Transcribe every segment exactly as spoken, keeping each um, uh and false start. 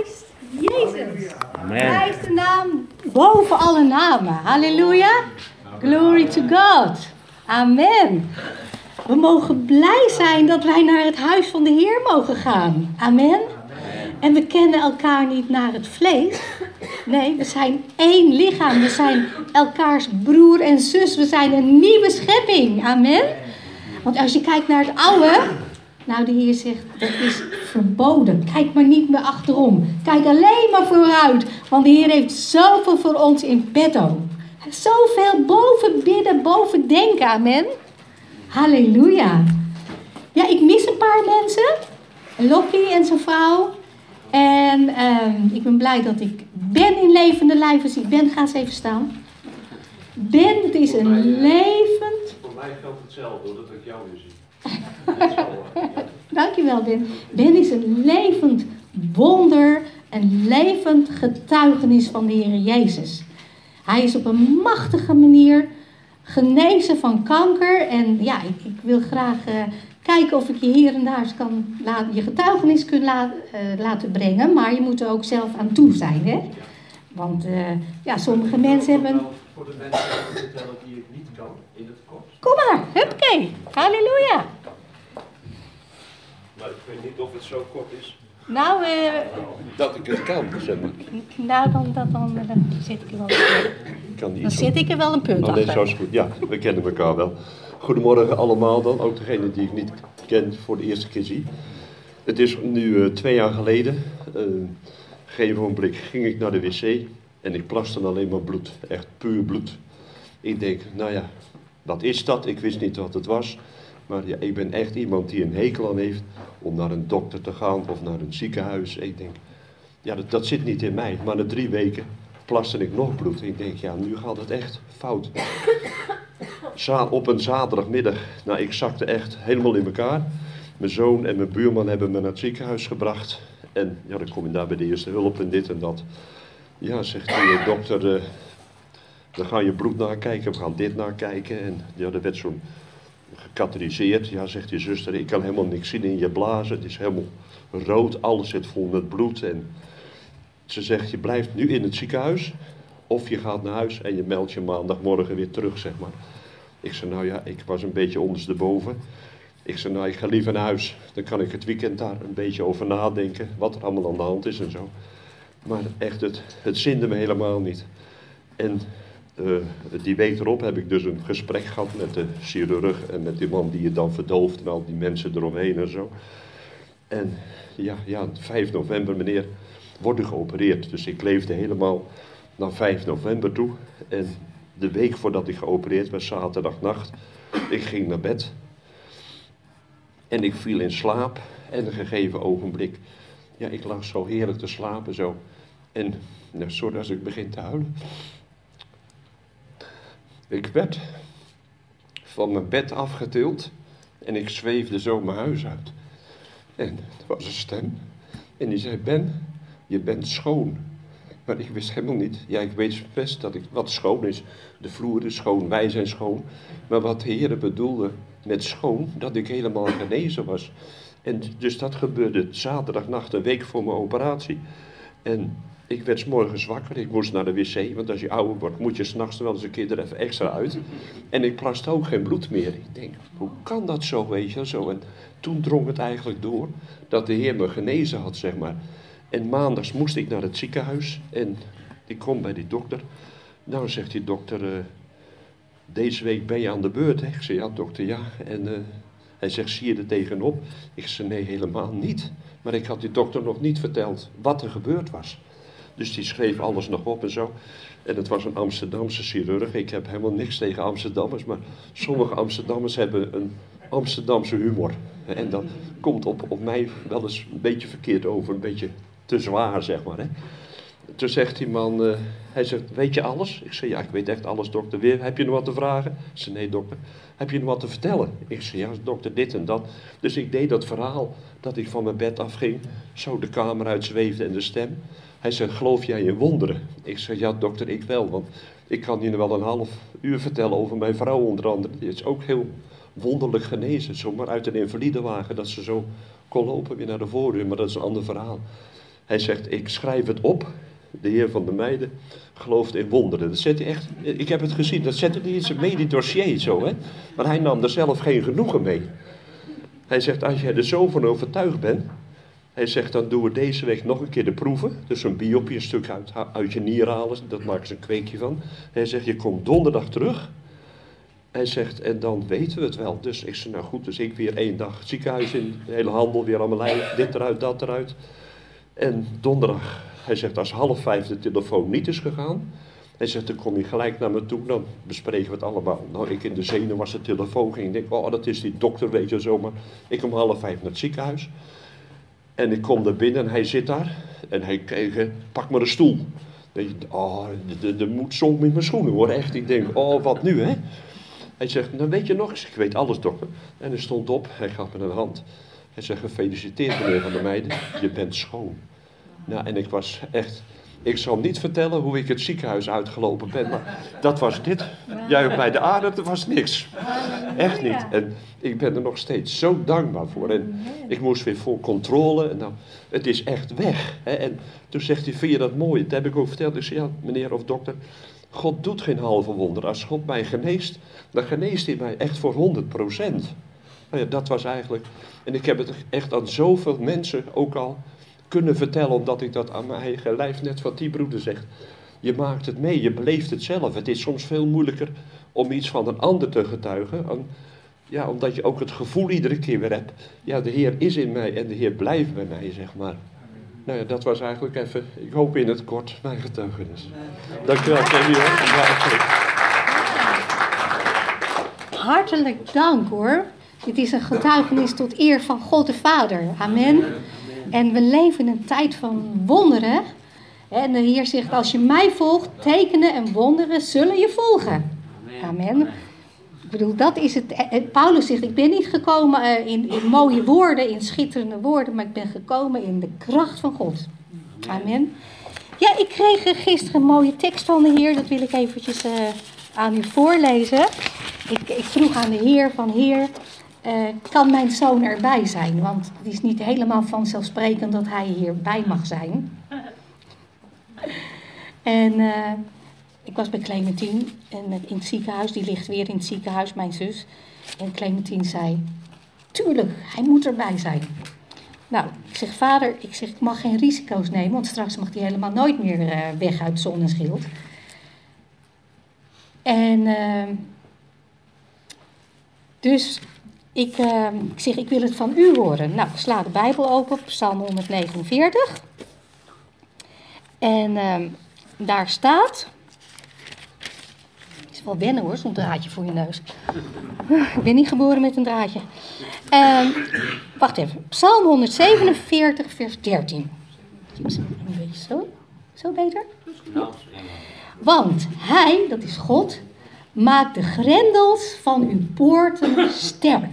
Prijs Jezus. Prijs de naam boven alle namen. Halleluja. Glory to God. Amen. We mogen blij zijn dat wij naar het huis van de Heer mogen gaan. Amen. En we kennen elkaar niet naar het vlees. Nee, we zijn één lichaam. We zijn elkaars broer en zus. We zijn een nieuwe schepping. Amen. Want als je kijkt naar het oude... Nou, de Heer zegt, dat is verboden. Kijk maar niet meer achterom. Kijk alleen maar vooruit. Want de Heer heeft zoveel voor ons in petto. Zoveel boven bidden, boven denken. Amen. Halleluja. Ja, ik mis een paar mensen. Lokkie en zijn vrouw. En uh, ik ben blij dat ik Ben in levende lijven zie. Ben, ga eens even staan. Ben, het is een mij, levend... Voor mij geldt hetzelfde, doordat ik jou weer zie. Dankjewel, Ben. Ben is een levend wonder, een levend getuigenis van de Heer Jezus. Hij is op een machtige manier genezen van kanker. En ja, ik, ik wil graag uh, kijken of ik je hier en daar kan laten, je getuigenis kan la, uh, laten brengen. Maar je moet er ook zelf aan toe zijn, hè? Want uh, ja, sommige mensen hebben... Voor de mensen vertellen die ik niet kan, in het kort. Kom maar, huppakee. Halleluja. Maar ik weet niet of het zo kort is. Nou, uh, dat ik het kan, zeg maar. Nou, dan, dan, dan, dan zet ik er wel een kan Dan zet ik er wel een punt oh, nee, achter. zo is goed. Ja, we kennen elkaar wel. Goedemorgen allemaal dan, ook degene die ik niet ken voor de eerste keer zie. Het is nu uh, twee jaar geleden, uh, geen ogenblik, ging ik naar de wc en ik plaste alleen maar bloed. Echt puur bloed. Ik denk, nou ja, wat is dat? Ik wist niet wat het was. Maar ja, ik ben echt iemand die een hekel aan heeft om naar een dokter te gaan of naar een ziekenhuis. Ik denk, ja, dat, dat zit niet in mij. Maar na drie weken plaste ik nog bloed. Ik denk, ja, nu gaat het echt fout. Za- op een zaterdagmiddag, nou, ik zakte echt helemaal in elkaar. Mijn zoon en mijn buurman hebben me naar het ziekenhuis gebracht. En ja, dan kom je daar bij de eerste hulp en dit en dat. Ja, zegt die dokter, uh, we gaan je bloed nakijken, we gaan dit nakijken. En ja, er werd zo'n gekatheteriseerd. Ja, zegt die zuster, ik kan helemaal niks zien in je blazen. Het is helemaal rood, alles zit vol met bloed. En ze zegt, je blijft nu in het ziekenhuis. Of je gaat naar huis en je meldt je maandagmorgen weer terug, zeg maar. Ik zei, nou ja, ik was een beetje ondersteboven. Ik zei, nou, ik ga liever naar huis. Dan kan ik het weekend daar een beetje over nadenken. Wat er allemaal aan de hand is en zo. Maar echt, het, het zinde me helemaal niet. En uh, die week erop heb ik dus een gesprek gehad met de chirurg. En met die man die je dan verdooft en al die mensen eromheen en zo. En ja, ja, vijf november, meneer, wordt u geopereerd. Dus ik leefde helemaal naar vijf november toe. En de week voordat ik geopereerd werd, zaterdagnacht, ik ging naar bed. En ik viel in slaap. En een gegeven ogenblik, ja, ik lag zo heerlijk te slapen zo. En, nou, sorry als ik begin te huilen. Ik werd van mijn bed afgetild en ik zweefde zo mijn huis uit. En er was een stem en die zei, Ben, je bent schoon. Maar ik wist helemaal niet, ja, ik weet best dat ik, wat schoon is. De vloer is schoon, wij zijn schoon. Maar wat de Heer bedoelde met schoon, dat ik helemaal genezen was. En dus dat gebeurde zaterdagnacht, een week voor mijn operatie. En ik werd 's morgens wakker, ik moest naar de wc, want als je ouder wordt moet je 's nachts wel eens een keer er even extra uit. En ik plaste ook geen bloed meer. Ik denk, hoe kan dat zo, weet je, zo. En toen drong het eigenlijk door dat de Heer me genezen had, zeg maar. En maandags moest ik naar het ziekenhuis en ik kom bij die dokter. Nou, zegt die dokter, uh, deze week ben je aan de beurt, hè? Ik zeg, ja dokter, ja. En uh, hij zegt, zie je er tegenop? Ik zeg, nee, helemaal niet. Maar ik had die dokter nog niet verteld wat er gebeurd was. Dus die schreef alles nog op en zo. En het was een Amsterdamse chirurg. Ik heb helemaal niks tegen Amsterdammers, maar sommige Amsterdammers hebben een Amsterdamse humor. En dat komt op, op mij wel eens een beetje verkeerd over, een beetje te zwaar, zeg maar. Hè. Toen zegt die man, uh, hij zegt, weet je alles? Ik zei, ja, ik weet echt alles, dokter. Weer, heb je nog wat te vragen? Ik zei, nee, dokter. Heb je nog wat te vertellen? Ik zei, ja, dokter, dit en dat. Dus ik deed dat verhaal, dat ik van mijn bed afging, zo de kamer uitzweefde en de stem. Hij zei, geloof jij in wonderen? Ik zei, ja, dokter, ik wel, want ik kan je wel een half uur vertellen over mijn vrouw onder andere. Die is ook heel wonderlijk genezen, zomaar uit een invalidewagen, dat ze zo kon lopen weer naar de voordeur, maar dat is een ander verhaal. Hij zegt, ik schrijf het op. De Heer van de Meiden gelooft in wonderen. Dat zet hij echt, ik heb het gezien, dat zette hij in zijn medidossier zo, hè. Maar hij nam er zelf geen genoegen mee. Hij zegt, als jij er zo van overtuigd bent, hij zegt, dan doen we deze week nog een keer de proeven. Dus een biopsie, een stuk uit, uit je nier halen, dat maken ze een kweekje van. Hij zegt, je komt donderdag terug. Hij zegt, en dan weten we het wel. Dus ik zei, nou goed, dus ik weer één dag het ziekenhuis in, de hele handel weer aan mijn lijf, dit eruit, dat eruit. En donderdag, hij zegt, als half vijf de telefoon niet is gegaan, hij zegt, dan kom je gelijk naar me toe, dan bespreken we het allemaal. Nou, ik in de zenuw was de telefoon ging, ik denk, oh, dat is die dokter, weet je zo, maar ik kom half vijf naar het ziekenhuis. En ik kom er binnen en hij zit daar en hij kijkt, pak maar een stoel. Denk je, oh, de, de moed zonk met mijn schoenen hoor, echt. Ik denk, oh, wat nu hè? Hij zegt, dan weet je nog eens, ik weet alles dokter. En hij stond op, hij gaf me een hand. Hij zegt, gefeliciteerd meneer Van der Meiden, je bent schoon. Nou, en ik was echt, ik zal niet vertellen hoe ik het ziekenhuis uitgelopen ben, maar dat was dit. Juich bij de aarde, dat was niks. Echt niet. En ik ben er nog steeds zo dankbaar voor. En ik moest weer voor controle. En nou, het is echt weg. Hè? En toen zegt hij, vind je dat mooi? Dat heb ik ook verteld. Ik zei, ja, meneer of dokter, God doet geen halve wonder. Als God mij geneest, dan geneest hij mij echt voor honderd procent. Nou ja, dat was eigenlijk, en ik heb het echt aan zoveel mensen ook al kunnen vertellen, omdat ik dat aan mijn eigen lijf, net wat die broeder zegt. Je maakt het mee, je beleeft het zelf. Het is soms veel moeilijker om iets van een ander te getuigen. En, ja, omdat je ook het gevoel iedere keer weer hebt. Ja, de Heer is in mij en de Heer blijft bij mij, zeg maar. Nou ja, dat was eigenlijk even, ik hoop in het kort, mijn getuigenis. Dankjewel, Kenny. Hartelijk dank hoor. Dit is een getuigenis tot eer van God de Vader. Amen. En we leven in een tijd van wonderen. En de Heer zegt, als je mij volgt, tekenen en wonderen zullen je volgen. Amen. Ik bedoel, dat is het. Paulus zegt, ik ben niet gekomen in, in mooie woorden, in schitterende woorden, maar ik ben gekomen in de kracht van God. Amen. Ja, ik kreeg gisteren een mooie tekst van de Heer. Dat wil ik eventjes uh, aan u voorlezen. Ik, ik vroeg aan de Heer van, Heer, uh, kan mijn zoon erbij zijn? Want het is niet helemaal vanzelfsprekend dat hij hierbij mag zijn. En uh, ik was bij Clementine en in het ziekenhuis, die ligt weer in het ziekenhuis, mijn zus. En Clementine zei, tuurlijk, hij moet erbij zijn. Nou, ik zeg, vader, ik zeg, ik mag geen risico's nemen, want straks mag hij helemaal nooit meer uh, weg uit zon en schild. En uh, dus ik, uh, ik zeg, ik wil het van u horen. Nou, ik sla de Bijbel open op Psalm honderdnegenenveertig. En uh, daar staat, het is wel wennen hoor, zo'n draadje voor je neus. Ik ben niet geboren met een draadje. Uh, wacht even, Psalm honderdzevenenveertig, vers dertien. Een beetje zo, zo beter? Want hij, dat is God, maakt de grendels van uw poorten sterk.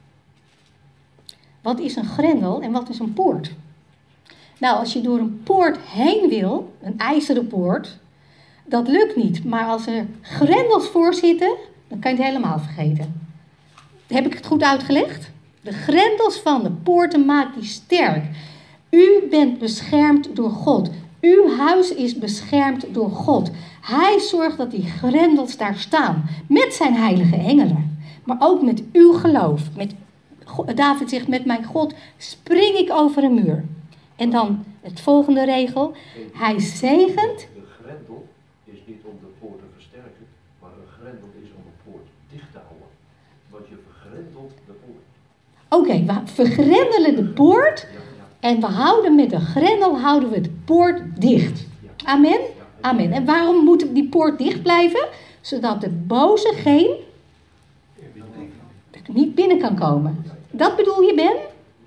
Wat is een grendel en wat is een poort? Nou, als je door een poort heen wil, een ijzeren poort, dat lukt niet. Maar als er grendels voor zitten, dan kan je het helemaal vergeten. Heb ik het goed uitgelegd? De grendels van de poorten maakt die sterk. U bent beschermd door God. Uw huis is beschermd door God. Hij zorgt dat die grendels daar staan. Met zijn heilige engelen. Maar ook met uw geloof. Met, David zegt, met mijn God spring ik over een muur. En dan het volgende regel. Hij zegent. De grendel is niet om de poort te versterken. Maar een grendel is om de poort dicht te houden. Want je vergrendelt de poort. Oké, okay, we vergrendelen de poort. En we houden met de grendel houden we de poort dicht. Amen? Amen. En waarom moet die poort dicht blijven? Zodat de boze geen niet binnen kan komen. Dat bedoel je, Ben?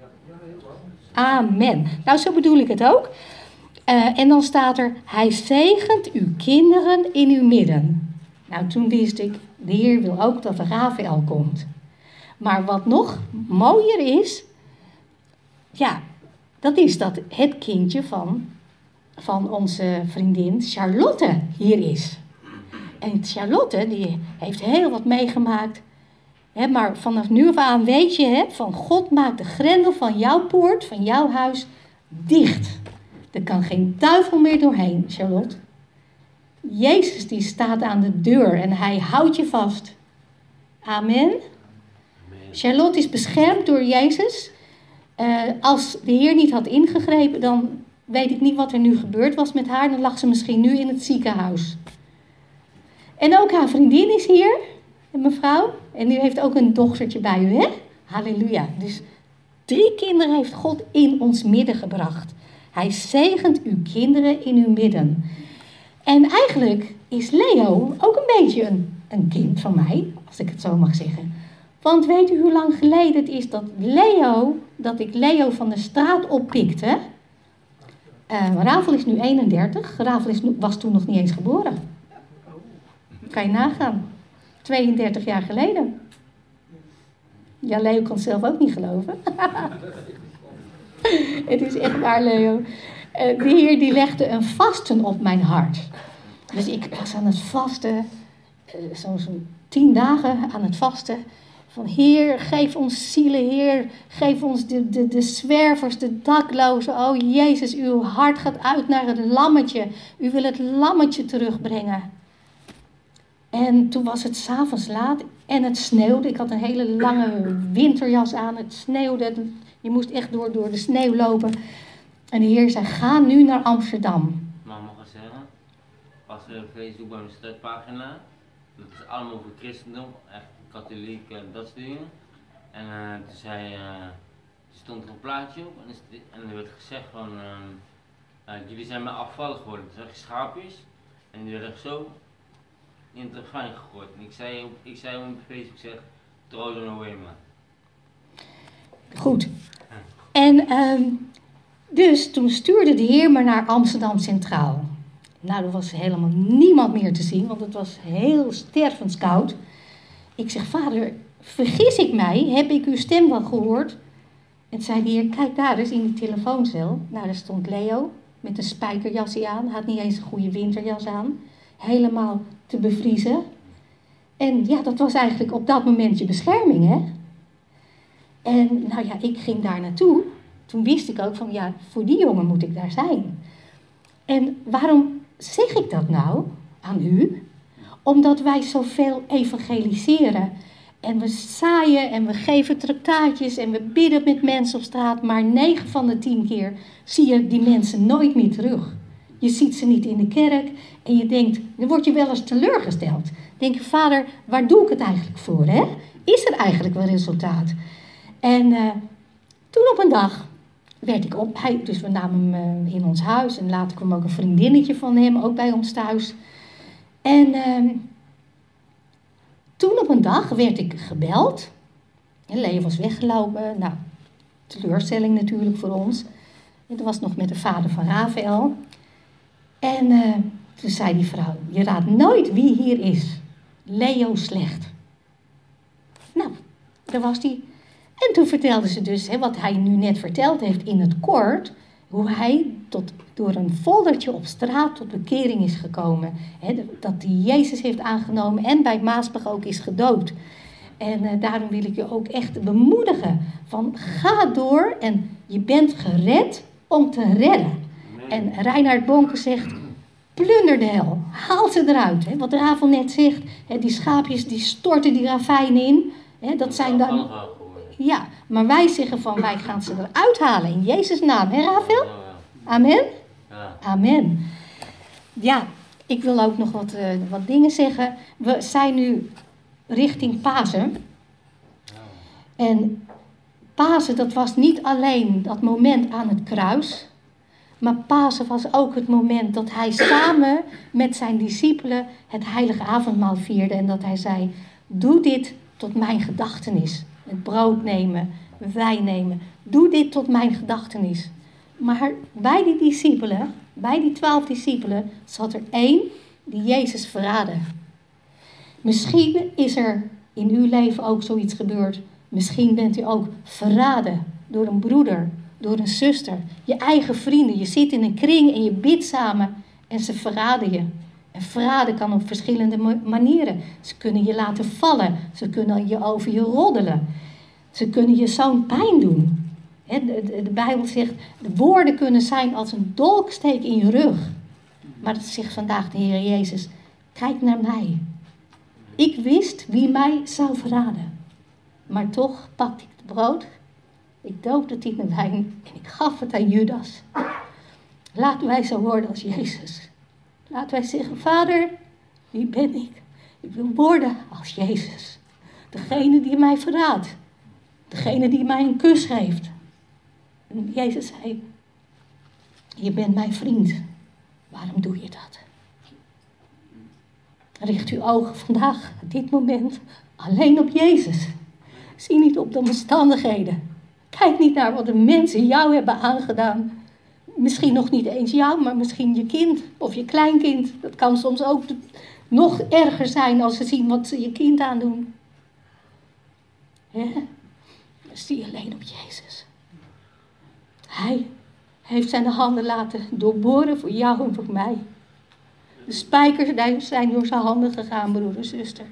Amen. Nou, zo bedoel ik het ook. Uh, en dan staat er, hij zegent uw kinderen in uw midden. Nou, toen wist ik, de Heer wil ook dat de Rafael komt. Maar wat nog mooier is, ja, dat is dat het kindje van, van onze vriendin Charlotte hier is. En Charlotte, die heeft heel wat meegemaakt. Hè, maar vanaf nu af aan weet je, hè, van God maakt de grendel van jouw poort, van jouw huis, dicht. Er kan geen duivel meer doorheen, Charlotte. Jezus die staat aan de deur en hij houdt je vast. Amen. Amen. Charlotte is beschermd door Jezus. Uh, als de Heer niet had ingegrepen, dan weet ik niet wat er nu gebeurd was met haar. Dan lag ze misschien nu in het ziekenhuis. En ook haar vriendin is hier, mevrouw. En u heeft ook een dochtertje bij u, hè? Halleluja. Dus drie kinderen heeft God in ons midden gebracht. Hij zegent uw kinderen in uw midden. En eigenlijk is Leo ook een beetje een, een kind van mij, als ik het zo mag zeggen. Want weet u hoe lang geleden het is dat Leo, dat ik Leo van de straat oppikte? Uh, Ravel is nu eenendertig. Ravel is, was toen nog niet eens geboren. Kan je nagaan. tweeëndertig jaar geleden. Ja, Leo kan het zelf ook niet geloven. Het is echt waar, Leo. Uh, de Heer die legde een vasten op mijn hart. Dus ik was aan het vasten. Uh, Zo'n zo tien dagen aan het vasten. Van Heer, geef ons zielen, Heer. Geef ons de, de, de zwervers, de daklozen. Oh Jezus, uw hart gaat uit naar het lammetje. U wil het lammetje terugbrengen. En toen was het 's avonds laat en het sneeuwde. Ik had een hele lange winterjas aan. Het sneeuwde. Je moest echt door, door de sneeuw lopen. En de Heer zei, ga nu naar Amsterdam. Maar mag ik zeggen, was er Facebook bij mijn startpagina. Dat is allemaal over christendom, echt katholiek, uh, dat soort dingen. En uh, toen zei, uh, er stond er een plaatje op en, is, en er werd gezegd van, uh, uh, jullie zijn mij afvallig geworden. Toen zag je schaapjes en die werden zo in het ravijn gegooid. En ik zei, ik zei op Facebook, zeg, throw them away man. Goed. En um, dus toen stuurde de Heer me naar Amsterdam Centraal. Nou, er was helemaal niemand meer te zien, want het was heel stervenskoud. Ik zeg, vader, vergis ik mij? Heb ik uw stem wel gehoord? En zei de Heer, kijk daar eens in die telefooncel. Nou, daar stond Leo met een spijkerjasje aan. Had niet eens een goede winterjas aan. Helemaal te bevriezen. En ja, dat was eigenlijk op dat moment je bescherming, hè? En nou ja, ik ging daar naartoe. Toen wist ik ook van, ja, voor die jongen moet ik daar zijn. En waarom zeg ik dat nou aan u? Omdat wij zoveel evangeliseren. En we zaaien en we geven tractaatjes en we bidden met mensen op straat. Maar negen van de tien keer zie je die mensen nooit meer terug. Je ziet ze niet in de kerk en je denkt, dan word je wel eens teleurgesteld. Denk je, vader, waar doe ik het eigenlijk voor? Hè? Is er eigenlijk wel resultaat? En uh, toen op een dag werd ik op, hij, dus we namen hem uh, in ons huis en later kwam ook een vriendinnetje van hem ook bij ons thuis. En uh, toen op een dag werd ik gebeld. En Leo was weggelopen. Nou, teleurstelling natuurlijk voor ons. En dat was nog met de vader van Rafael. En uh, toen zei die vrouw, je raadt nooit wie hier is. Leo Slecht. Nou, daar was die. En toen vertelde ze dus, hè, wat hij nu net verteld heeft in het kort, hoe hij tot, door een foldertje op straat tot bekering is gekomen. Hè, dat hij Jezus heeft aangenomen en bij Maasbach ook is gedoopt. En uh, daarom wil ik je ook echt bemoedigen. Van ga door en je bent gered om te redden. En Reinhard Bonke zegt, plunder de hel, haal ze eruit. Hè. Wat Ravel net zegt, hè, die schaapjes die storten die ravijn in. Hè, dat zijn dan... Ja, maar wij zeggen van wij gaan ze eruit halen in Jezus' naam. Hè Rafael? Amen? Amen. Ja, ik wil ook nog wat, uh, wat dingen zeggen. We zijn nu richting Pasen. En Pasen, dat was niet alleen dat moment aan het kruis. Maar Pasen was ook het moment dat hij samen met zijn discipelen het heilige avondmaal vierde. En dat hij zei, doe dit tot mijn gedachtenis. Het brood nemen, wijn nemen. Doe dit tot mijn gedachtenis. Maar bij die discipelen, bij die twaalf discipelen, zat er één die Jezus verraadde. Misschien is er in uw leven ook zoiets gebeurd. Misschien bent u ook verraden door een broeder, door een zuster, je eigen vrienden. Je zit in een kring en je bidt samen en ze verraden je. En verraden kan op verschillende manieren. Ze kunnen je laten vallen. Ze kunnen je over je roddelen. Ze kunnen je zo'n pijn doen. He, de, de, de Bijbel zegt, de woorden kunnen zijn als een dolksteek in je rug. Maar dat zegt vandaag de Heer Jezus, kijk naar mij. Ik wist wie mij zou verraden. Maar toch pakte ik het brood, ik doopte het in de wijn en ik gaf het aan Judas. Laten wij zo worden als Jezus. Laten wij zeggen, Vader, wie ben ik? Ik wil worden als Jezus. Degene die mij verraadt. Degene die mij een kus geeft. En Jezus zei, je bent mijn vriend. Waarom doe je dat? Richt uw ogen vandaag, op dit moment, alleen op Jezus. Zie niet op de omstandigheden. Kijk niet naar wat de mensen jou hebben aangedaan. Misschien nog niet eens jou, maar misschien je kind of je kleinkind. Dat kan soms ook nog erger zijn als ze zien wat ze je kind aandoen. Ja? Dan zie je alleen op Jezus. Hij heeft zijn handen laten doorboren voor jou en voor mij. De spijkers zijn door zijn handen gegaan, broer en zuster.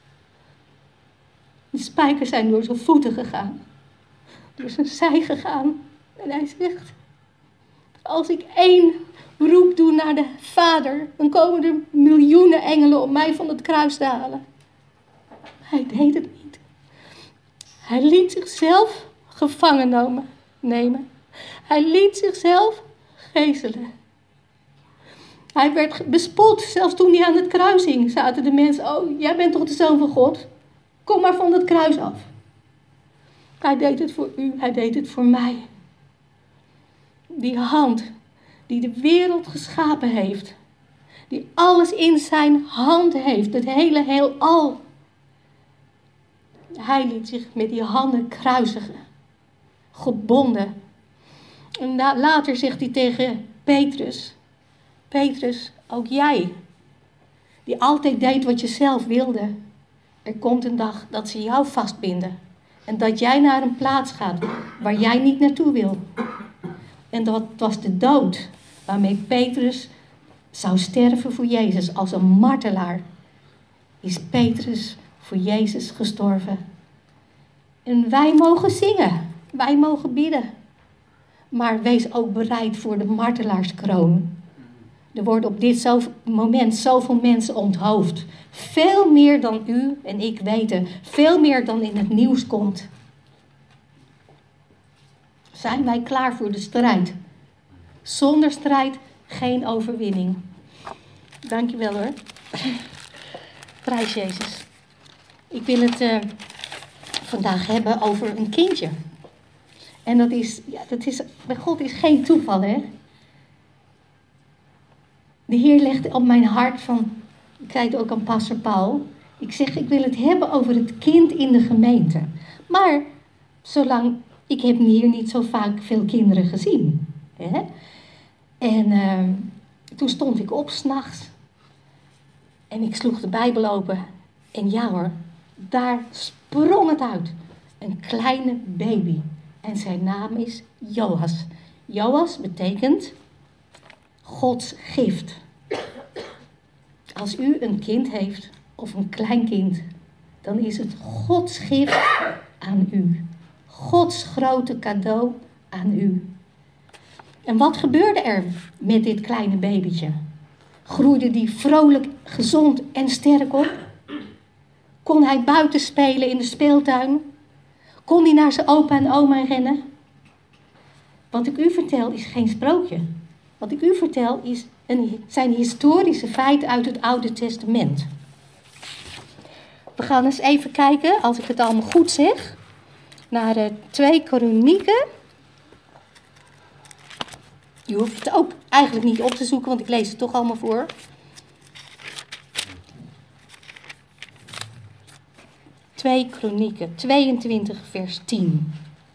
De spijkers zijn door zijn voeten gegaan. Door zijn zij gegaan. En hij zegt, als ik één roep doe naar de Vader, dan komen er miljoenen engelen om mij van het kruis te halen. Hij deed het niet. Hij liet zichzelf gevangen nemen. Hij liet zichzelf gezelen. Hij werd bespot, zelfs toen hij aan het kruis hing, zaten de mensen, oh, jij bent toch de Zoon van God? Kom maar van het kruis af. Hij deed het voor u, hij deed het voor mij. Die hand die de wereld geschapen heeft, die alles in zijn hand heeft, het hele heelal. Hij liet zich met die handen kruisigen, gebonden. En later zegt hij tegen Petrus, Petrus, ook jij, die altijd deed wat je zelf wilde. Er komt een dag dat ze jou vastbinden. En dat jij naar een plaats gaat waar jij niet naartoe wil. En dat was de dood waarmee Petrus zou sterven voor Jezus. Als een martelaar is Petrus voor Jezus gestorven. En wij mogen zingen. Wij mogen bidden. Maar wees ook bereid voor de martelaarskroon. Er worden op dit moment zoveel mensen onthoofd. Veel meer dan u en ik weten. Veel meer dan in het nieuws komt. Zijn wij klaar voor de strijd? Zonder strijd geen overwinning. Dankjewel hoor. Prijs Jezus. Ik wil het uh, vandaag hebben over een kindje. En dat is, ja, dat is, bij God is geen toeval, hè. De Heer legde op mijn hart van, ik zei het ook aan pastor Paul. Ik zeg, ik wil het hebben over het kind in de gemeente. Maar, zolang, ik heb hier niet zo vaak veel kinderen gezien. Hè? En uh, toen stond ik op 's nachts. En ik sloeg de Bijbel open. En ja hoor, daar sprong het uit. Een kleine baby. En zijn naam is Joas. Joas betekent Gods gift. Als u een kind heeft of een kleinkind, dan is het Gods gift aan u. Gods grote cadeau aan u. En wat gebeurde er met dit kleine babytje? Groeide die vrolijk, gezond en sterk op? Kon hij buiten spelen in de speeltuin? Kon hij naar zijn opa en oma rennen? Wat ik u vertel is geen sprookje. Wat ik u vertel is een, zijn historische feiten uit het Oude Testament. We gaan eens even kijken, als ik het allemaal goed zeg, naar uh, twee Kronieken. Je hoeft het ook eigenlijk niet op te zoeken, want ik lees het toch allemaal voor. twee Kronieken, tweeëntwintig vers tien.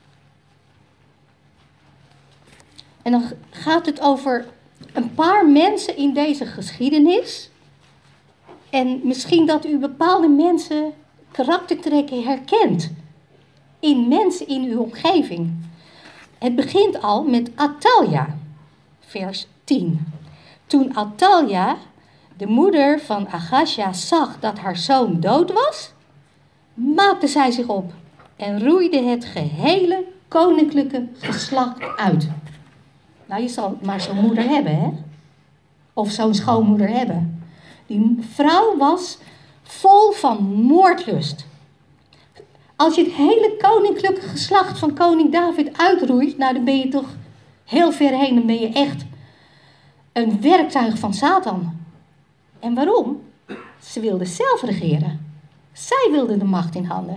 En dan gaat het over een paar mensen in deze geschiedenis. En misschien dat u bepaalde mensen, karaktertrekken herkent. In mensen in uw omgeving. Het begint al met Athalja, vers tien. Toen Athalja, de moeder van Achazia, zag dat haar zoon dood was, maakte zij zich op en roeide het gehele koninklijke geslacht uit. Nou, je zal maar zo'n moeder hebben, hè? Of zo'n schoonmoeder hebben. Die vrouw was vol van moordlust. Als je het hele koninklijke geslacht van koning David uitroeit, nou dan ben je toch heel ver heen. Dan ben je echt een werktuig van Satan. En waarom? Ze wilde zelf regeren. Zij wilde de macht in handen.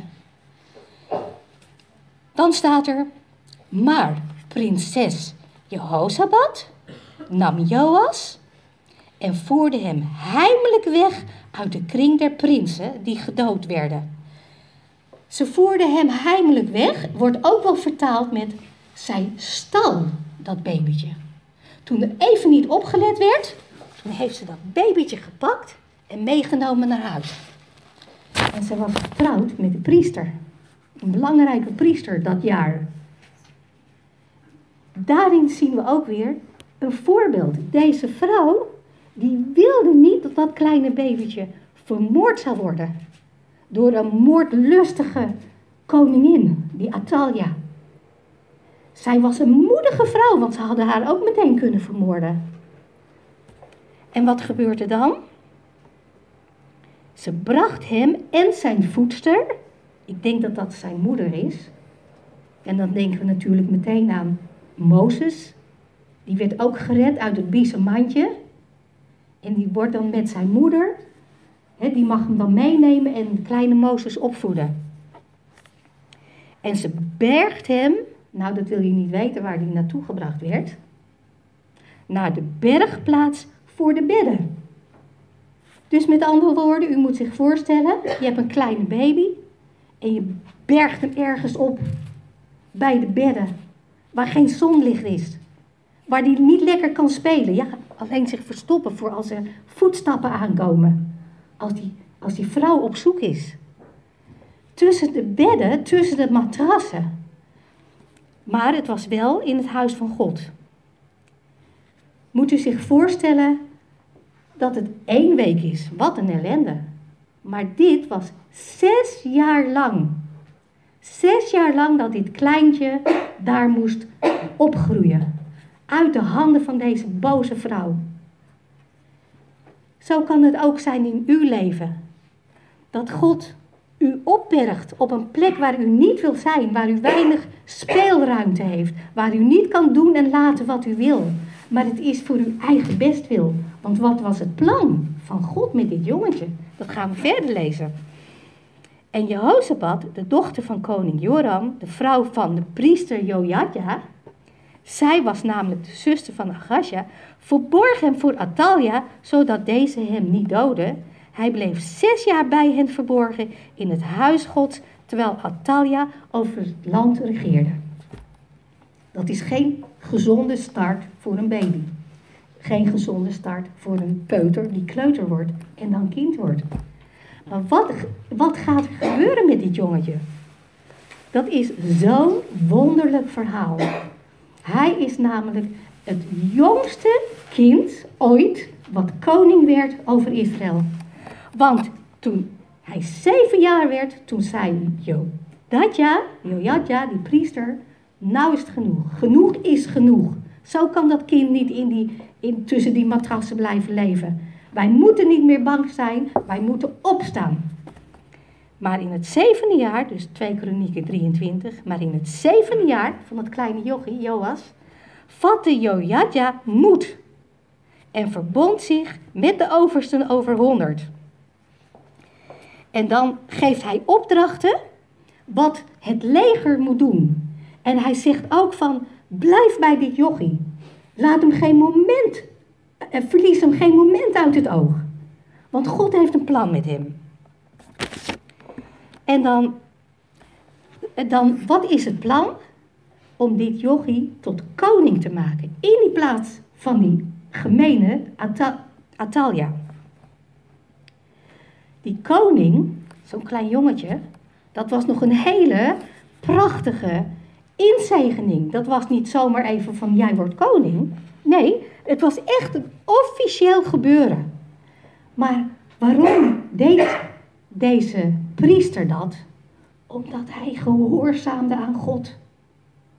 Dan staat er, maar prinses Jehozabad nam Joas en voerde hem heimelijk weg uit de kring der prinsen die gedood werden. Ze voerde hem heimelijk weg, wordt ook wel vertaald met, zij stal dat babytje. Toen er even niet opgelet werd, toen heeft ze dat babytje gepakt en meegenomen naar huis. En ze was getrouwd met de priester. Een belangrijke priester dat jaar. Daarin zien we ook weer een voorbeeld. Deze vrouw, die wilde niet dat dat kleine babytje vermoord zou worden. Door een moordlustige koningin, die Atalja. Zij was een moedige vrouw, want ze hadden haar ook meteen kunnen vermoorden. En wat gebeurt er dan? Ze bracht hem en zijn voedster, ik denk dat dat zijn moeder is. En dan denken we natuurlijk meteen aan Mozes. Die werd ook gered uit het biezenmandje. En die wordt dan met zijn moeder, hè, die mag hem dan meenemen en de kleine Mozes opvoeden. En ze bergt hem, nou dat wil je niet weten waar hij naartoe gebracht werd, naar de bergplaats voor de bedden. Dus met andere woorden, u moet zich voorstellen, je hebt een kleine baby en je bergt hem ergens op bij de bedden, waar geen zonlicht is, waar die niet lekker kan spelen. Ja, alleen zich verstoppen voor als er voetstappen aankomen, als die, als die vrouw op zoek is. Tussen de bedden, tussen de matrassen. Maar het was wel in het huis van God. Moet u zich voorstellen dat het één week is. Wat een ellende. Maar dit was zes jaar lang. Zes jaar lang dat dit kleintje daar moest opgroeien. Uit de handen van deze boze vrouw. Zo kan het ook zijn in uw leven. Dat God u opbergt op een plek waar u niet wil zijn. Waar u weinig speelruimte heeft. Waar u niet kan doen en laten wat u wil. Maar het is voor uw eigen bestwil. Want wat was het plan van God met dit jongetje? Dat gaan we verder lezen. En Jehozabad, de dochter van koning Joram, de vrouw van de priester Jojadja, zij was namelijk de zuster van Achazja, verborg hem voor Atalja, zodat deze hem niet doodde. Hij bleef zes jaar bij hen verborgen in het huis Gods, terwijl Atalja over het land regeerde. Dat is geen gezonde start voor een baby. Geen gezonde start voor een peuter die kleuter wordt en dan kind wordt. Maar wat, wat gaat er gebeuren met dit jongetje? Dat is zo'n wonderlijk verhaal. Hij is namelijk het jongste kind ooit wat koning werd over Israël. Want toen hij zeven jaar werd, toen zei Jojadja, Jojadja, die priester, nou is het genoeg. Genoeg is genoeg. Zo kan dat kind niet in die, in, tussen die matrassen blijven leven. Wij moeten niet meer bang zijn, wij moeten opstaan. Maar in het zevende jaar, dus twee Kronieken drieëntwintig, maar in het zevende jaar van dat kleine jochie, Joas, vatte Jojadja moed en verbond zich met de oversten over honderd. En dan geeft hij opdrachten wat het leger moet doen. En hij zegt ook van, blijf bij dit jochie. Laat hem geen moment, eh, verlies hem geen moment uit het oog. Want God heeft een plan met hem. En dan, dan, wat is het plan? Om dit jochie tot koning te maken. In die plaats van die gemene Ata- Atalja. Die koning, zo'n klein jongetje, dat was nog een hele prachtige inzegening. Dat was niet zomaar even van jij wordt koning. Nee, het was echt een officieel gebeuren. Maar waarom deed deze priester dat? Omdat hij gehoorzaamde aan God.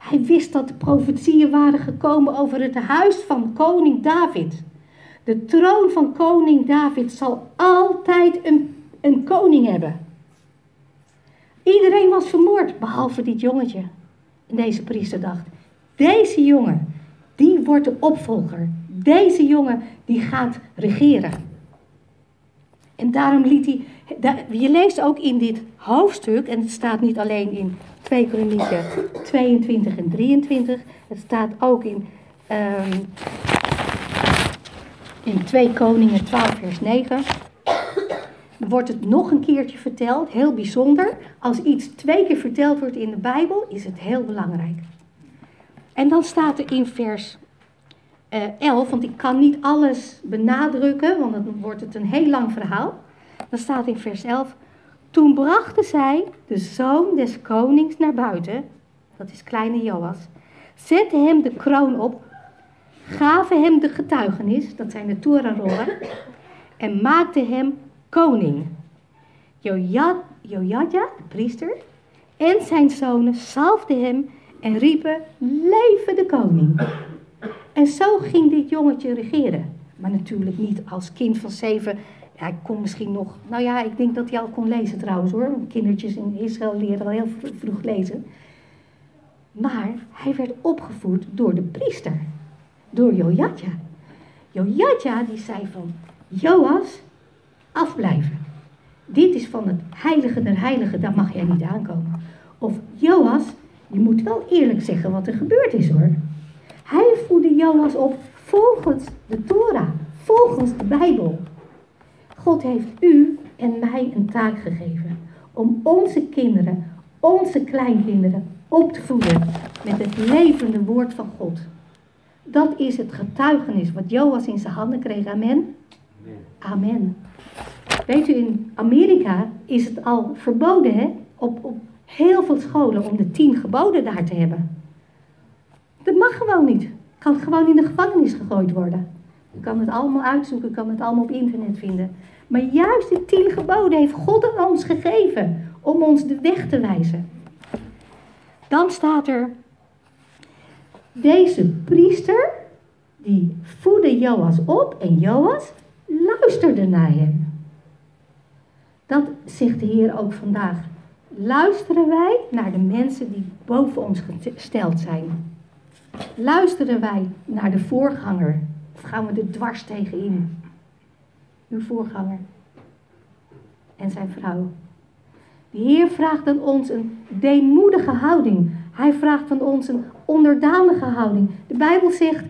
Hij wist dat de profetieën waren gekomen over het huis van koning David. De troon van koning David zal altijd een, een koning hebben. Iedereen was vermoord, behalve dit jongetje. En deze priester dacht, deze jongen, die wordt de opvolger. Deze jongen, die gaat regeren. En daarom liet hij, je leest ook in dit hoofdstuk, en het staat niet alleen in twee Kronieken tweeëntwintig en drieëntwintig, het staat ook in, um, in twee Koningen twaalf vers negen. Dan wordt het nog een keertje verteld, heel bijzonder. Als iets twee keer verteld wordt in de Bijbel, is het heel belangrijk. En dan staat er in vers uh, elf, want ik kan niet alles benadrukken, want dan wordt het een heel lang verhaal. Dan staat in vers elf, toen brachten zij de zoon des konings naar buiten, dat is kleine Joas, zetten hem de kroon op, gaven hem de getuigenis, dat zijn de Torah-rollen, en maakten hem koning. Jojadja, de priester, en zijn zonen zalfden hem en riepen, leven de koning. En zo ging dit jongetje regeren. Maar natuurlijk niet als kind van zeven. Ja, ik kon misschien nog, nou ja, ik denk dat hij al kon lezen trouwens hoor. Kindertjes in Israël leren al heel vroeg lezen. Maar hij werd opgevoed door de priester. Door Jojadja. Jojadja die zei van, Joas, afblijven. Dit is van het heilige der heiligen, daar mag jij niet aankomen. Of Joas, je moet wel eerlijk zeggen wat er gebeurd is hoor. Hij voedde Joas op volgens de Torah, volgens de Bijbel. God heeft u en mij een taak gegeven om onze kinderen, onze kleinkinderen op te voeden met het levende woord van God. Dat is het getuigenis wat Joas in zijn handen kreeg. Amen? Amen. Weet u, in Amerika is het al verboden hè, op, op heel veel scholen om de tien geboden daar te hebben. Dat mag gewoon niet. Kan gewoon in de gevangenis gegooid worden. Je kan het allemaal uitzoeken, je kan het allemaal op internet vinden. Maar juist die tien geboden heeft God aan ons gegeven om ons de weg te wijzen. Dan staat er, deze priester, die voedde Joas op en Joas luisterde naar hem. Dat zegt de Heer ook vandaag. Luisteren wij naar de mensen die boven ons gesteld zijn? Luisteren wij naar de voorganger? Of gaan we er dwars tegenin? Uw voorganger en zijn vrouw. De Heer vraagt aan ons een deemoedige houding. Hij vraagt van ons een onderdanige houding. De Bijbel zegt,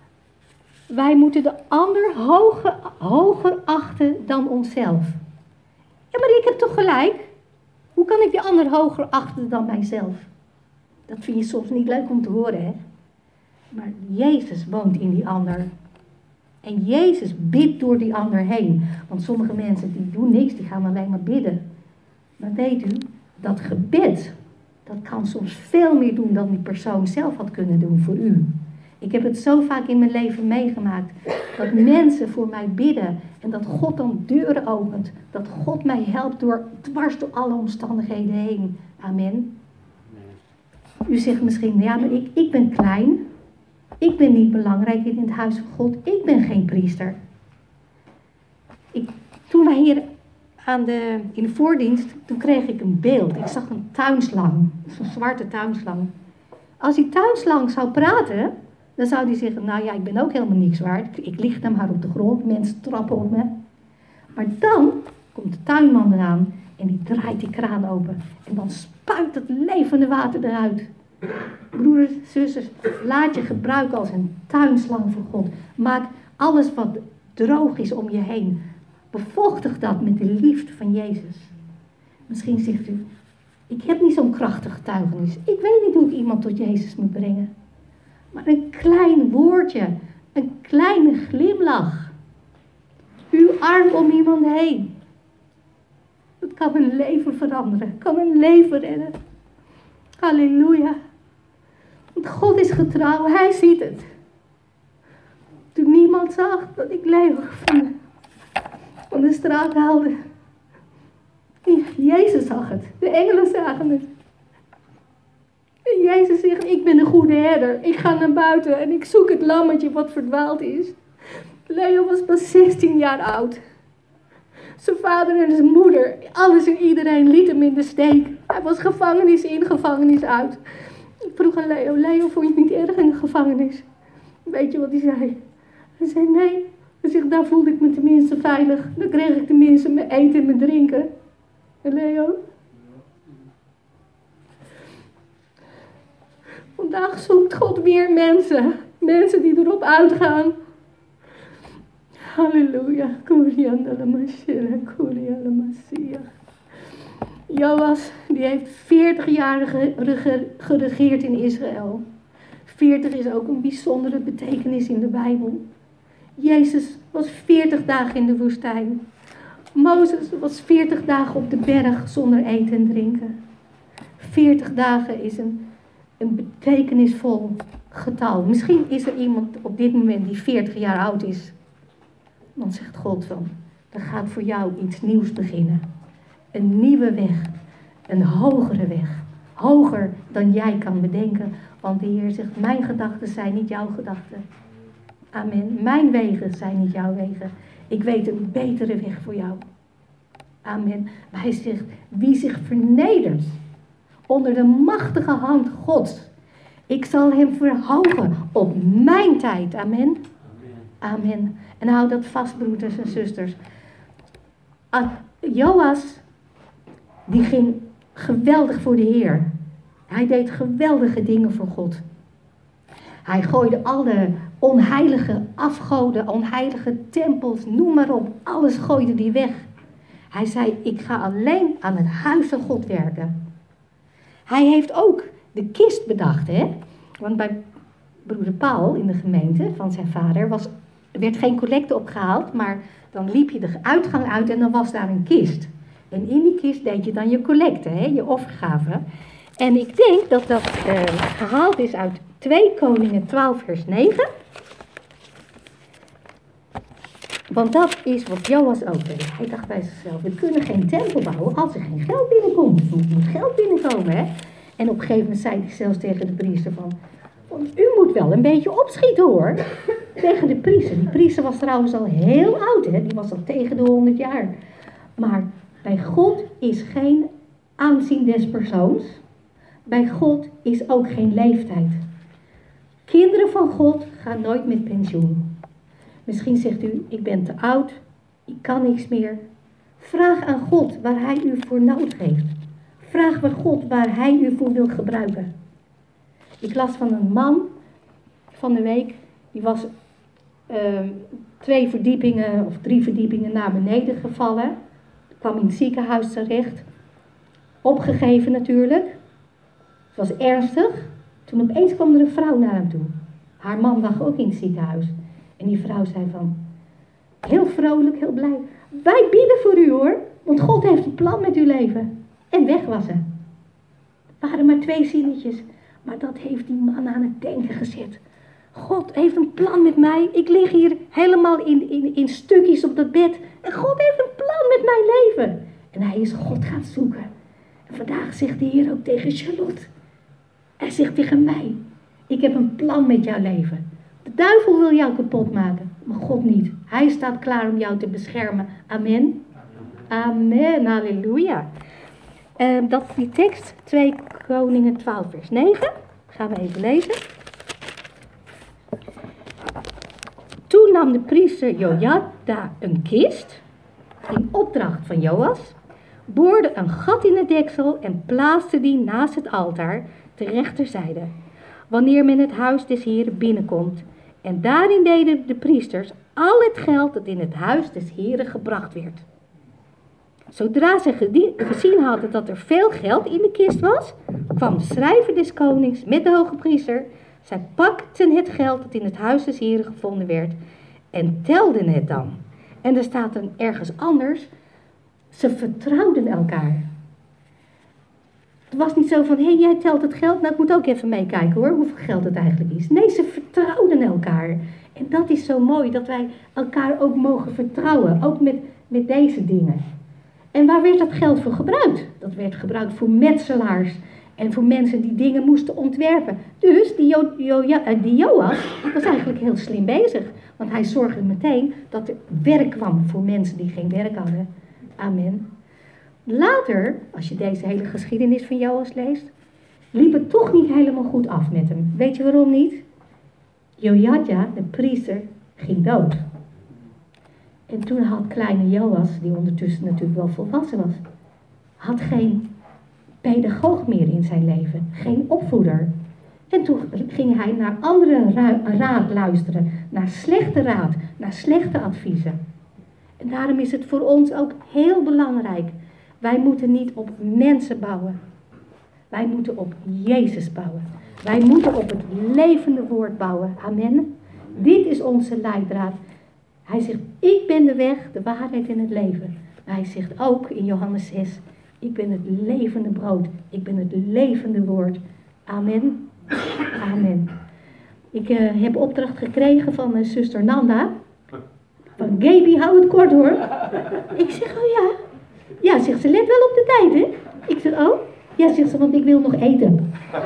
wij moeten de ander hoger, hoger achten dan onszelf. Ja, maar ik heb toch gelijk? Hoe kan ik die ander hoger achten dan mijzelf? Dat vind je soms niet leuk om te horen, hè? Maar Jezus woont in die ander. En Jezus bidt door die ander heen. Want sommige mensen die doen niks, die gaan alleen maar bidden. Maar weet u, dat gebed, dat kan soms veel meer doen dan die persoon zelf had kunnen doen voor u. Ik heb het zo vaak in mijn leven meegemaakt. Dat mensen voor mij bidden. En dat God dan deuren opent. Dat God mij helpt door, dwars door alle omstandigheden heen. Amen. U zegt misschien, ja maar ik, ik ben klein. Ik ben niet belangrijk in het huis van God. Ik ben geen priester. Ik, toen wij hier aan de, in de voordienst, toen kreeg ik een beeld. Ik zag een tuinslang. Zo'n zwarte tuinslang. Als die tuinslang zou praten, dan zou die zeggen, nou ja, ik ben ook helemaal niks waard. Ik, ik lig dan maar op de grond, mensen trappen op me. Maar dan komt de tuinman eraan en die draait die kraan open. En dan spuit het levende water eruit. Broeders, zusters, laat je gebruiken als een tuinslang voor God. Maak alles wat droog is om je heen. Bevochtig dat met de liefde van Jezus. Misschien zegt u, ik heb niet zo'n krachtig getuigenis. Ik weet niet hoe ik iemand tot Jezus moet brengen. Maar een klein woordje, een kleine glimlach. Uw arm om iemand heen. Dat kan een leven veranderen, kan een leven redden. Halleluja. Want God is getrouw, Hij ziet het. Toen niemand zag dat ik leeuwig van de, van de straat haalde. Jezus zag het, de engelen zagen het. En Jezus zegt, ik ben een goede herder. Ik ga naar buiten en ik zoek het lammetje wat verdwaald is. Leo was pas zestien jaar oud. Zijn vader en zijn moeder, alles en iedereen liet hem in de steek. Hij was gevangenis in, gevangenis uit. Ik vroeg aan Leo, Leo, vond je het niet erg in de gevangenis? Weet je wat hij zei? Hij zei, nee. Hij zegt, daar voelde ik me tenminste veilig. Dan kreeg ik tenminste mijn eten en mijn drinken. En Leo? Vandaag zoekt God weer mensen. Mensen die erop uitgaan. Halleluja. Joas, die heeft veertig jaar geregeerd in Israël. veertig is ook een bijzondere betekenis in de Bijbel. Jezus was veertig dagen in de woestijn. Mozes was veertig dagen op de berg zonder eten en drinken. veertig dagen is een, een betekenisvol getal. Misschien is er iemand op dit moment die veertig jaar oud is. Dan zegt God van, er gaat voor jou iets nieuws beginnen. Een nieuwe weg. Een hogere weg. Hoger dan jij kan bedenken. Want de Heer zegt, mijn gedachten zijn niet jouw gedachten. Amen. Mijn wegen zijn niet jouw wegen. Ik weet een betere weg voor jou. Amen. Maar hij zegt, wie zich vernedert onder de machtige hand Gods, ik zal hem verhogen op mijn tijd. Amen. Amen. En hou dat vast, broeders en zusters. Joas, die ging geweldig voor de Heer. Hij deed geweldige dingen voor God. Hij gooide alle onheilige afgoden, onheilige tempels, noem maar op. Alles gooide hij weg. Hij zei, ik ga alleen aan het huis van God werken. Hij heeft ook de kist bedacht, hè. Want bij broeder Paul in de gemeente van zijn vader was, werd geen collecte opgehaald, maar dan liep je de uitgang uit en dan was daar een kist. En in die kist deed je dan je collecte, hè, je offergave. En ik denk dat dat uh, gehaald is uit twee Koningen twaalf vers negen. Want dat is wat Joas ook deed. Hij dacht bij zichzelf, we kunnen geen tempel bouwen als er geen geld binnenkomt. Er moet geld binnenkomen, hè. En op een gegeven moment zei hij zelfs tegen de priester van, want u moet wel een beetje opschieten hoor. Tegen de priester. Die priester was trouwens al heel oud, hè. Die was al tegen de honderd jaar. Maar bij God is geen aanzien des persoons. Bij God is ook geen leeftijd. Kinderen van God gaan nooit met pensioen. Misschien zegt u, ik ben te oud, ik kan niks meer. Vraag aan God waar hij u voor nodig heeft. Vraag bij God waar hij u voor wil gebruiken. Ik las van een man van de week, die was uh, twee verdiepingen of drie verdiepingen naar beneden gevallen. Kwam in het ziekenhuis terecht. Opgegeven natuurlijk. Het was ernstig. Toen opeens kwam er een vrouw naar hem toe. Haar man lag ook in het ziekenhuis. En die vrouw zei van, heel vrolijk, heel blij. Wij bidden voor u hoor, want God heeft een plan met uw leven. En weg was ze. Het waren maar twee zinnetjes. Maar dat heeft die man aan het denken gezet. God heeft een plan met mij. Ik lig hier helemaal in, in, in stukjes op dat bed. En God heeft een plan met mijn leven. En hij is God gaan zoeken. En vandaag zegt de Heer ook tegen Charlotte. Hij zegt tegen mij. Ik heb een plan met jouw leven. De duivel wil jou kapot maken. Maar God niet. Hij staat klaar om jou te beschermen. Amen. Amen. Halleluja. Uh, dat is die tekst. twee Koningen twaalf vers negen. Gaan we even lezen. Toen nam de priester Jojada een kist, in opdracht van Joas, boorde een gat in het deksel en plaatste die naast het altaar ter rechterzijde, wanneer men het huis des Heren binnenkomt. En daarin deden de priesters al het geld dat in het huis des Heren gebracht werd. Zodra ze gezien hadden dat er veel geld in de kist was, kwam de schrijver des konings met de hoge priester. Zij pakten het geld dat in het huis des Heren gevonden werd en telden het dan. En er staat dan ergens anders, ze vertrouwden elkaar. Het was niet zo van, hé, hey, jij telt het geld, nou ik moet ook even meekijken hoor, hoeveel geld het eigenlijk is. Nee, ze vertrouwden elkaar. En dat is zo mooi, dat wij elkaar ook mogen vertrouwen, ook met, met deze dingen. En waar werd dat geld voor gebruikt? Dat werd gebruikt voor metselaars En voor mensen die dingen moesten ontwerpen. Dus die, jo jo ja, die Joas was eigenlijk heel slim bezig. Want hij zorgde meteen dat er werk kwam voor mensen die geen werk hadden. Amen. Later, als je deze hele geschiedenis van Joas leest, liep het toch niet helemaal goed af met hem. Weet je waarom niet? Jojadja, de priester, ging dood. En toen had kleine Joas, die ondertussen natuurlijk wel volwassen was, had geen pedagoog meer in zijn leven, geen opvoeder. En toen ging hij naar andere ra raad luisteren, naar slechte raad, naar slechte adviezen. En daarom is het voor ons ook heel belangrijk. Wij moeten niet op mensen bouwen. Wij moeten op Jezus bouwen. Wij moeten op het levende woord bouwen. Amen. Dit is onze leidraad. Hij zegt, ik ben de weg, de waarheid en het leven. Maar hij zegt ook in Johannes zes, ik ben het levende brood. Ik ben het levende woord. Amen. Amen. Ik uh, heb opdracht gekregen van uh, zuster Nanda. Van Gaby, hou het kort hoor. Ik zeg, oh ja. Ja, zegt ze, let wel op de tijd hè. Ik zeg, oh. Ja, zegt ze, want ik wil nog eten.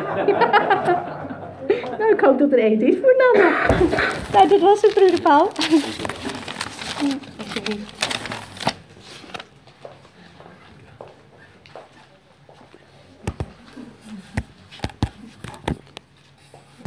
Nou, ik hoop dat er eten is voor Nanda. Nou, dat was het, broeder Paul. Alsjeblieft.